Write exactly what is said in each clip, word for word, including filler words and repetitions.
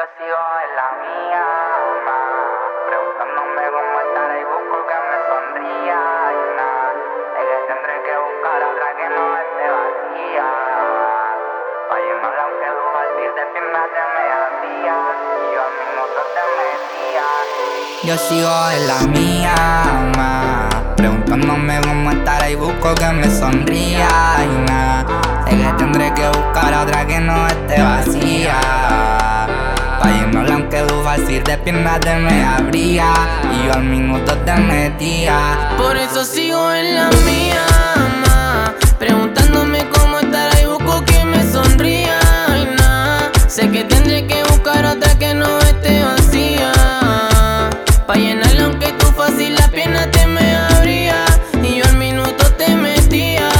sigo en la mía, ma, preguntándome cómo estará y busco que me sonría y nada, es que tendré que buscar otra que no esté vacía, pa' llenarla aunque lo fácil de piernas te me hacía y yo a minutos te metía. Yo sigo en la mía, ma, preguntándome cómo estará y busco que me sonría y nada, sé que tendré que buscar otra que no esté vacía, pa' llenarla aunque lo fácil de piernas te me abría y yo al minuto te metía. Por eso sigo en la mía, ma, preguntándome cómo estará y busco que me sonría y nada, sé que tendré que buscar otra que no esté vacía, pa' llenarla aunque tú fácil la pierna te me abría y yo al minuto te metía.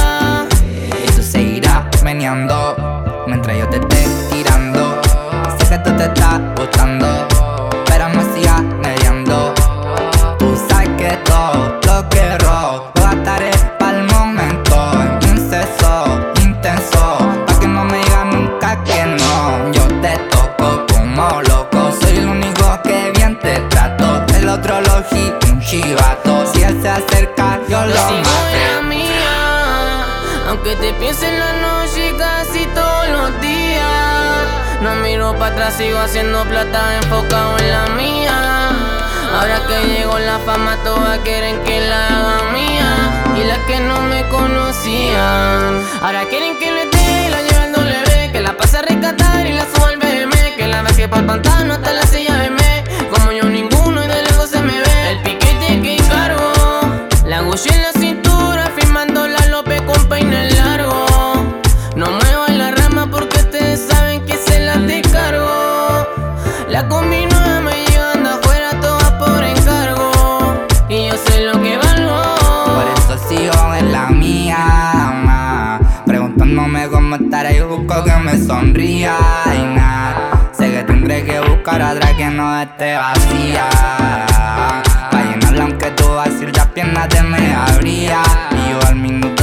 Y tú seguirás meneando mientras yo te esté tirando. Sé que tú te estás gustando, pero no sigas mediando. Tú sabes que todo lo que robo lo gastaré pa'l momento en un sexo intenso, pa' que no me digas nunca que no. Yo te toco como loco, soy el único que bien te trato. El otro lo hit, un chivato, si él se acerca yo lo Yo sigo mato. en la mía, aunque te piense en la noche casi todos los días. No miro para atrás, sigo haciendo plata, enfocado en la mía. Ahora que llegó la fama, todas quieren que la haga mía, y las que no me conocían ahora quieren que le dé y la lleve al doble B, que la pase a rescatar y la suba al B M, que la vez que por pantano hasta la silla B M. Como yo ninguno y de lejos se me ve el piquete que cargo, la Gucci en la cintura, firmando la López con peine largo. No muevas la rama porque ustedes saben que se las descargo. La combi nueva me llegando afuera, todas por encargo, y yo sé lo que valgo. Por eso sigo en la mía, ma, preguntándome cómo estará y busco que me sonría y nada, sé que tendré que buscar otra que no esté vacía, pa' llenarla aunque tú vacío las piernas te me abría y yo al minuto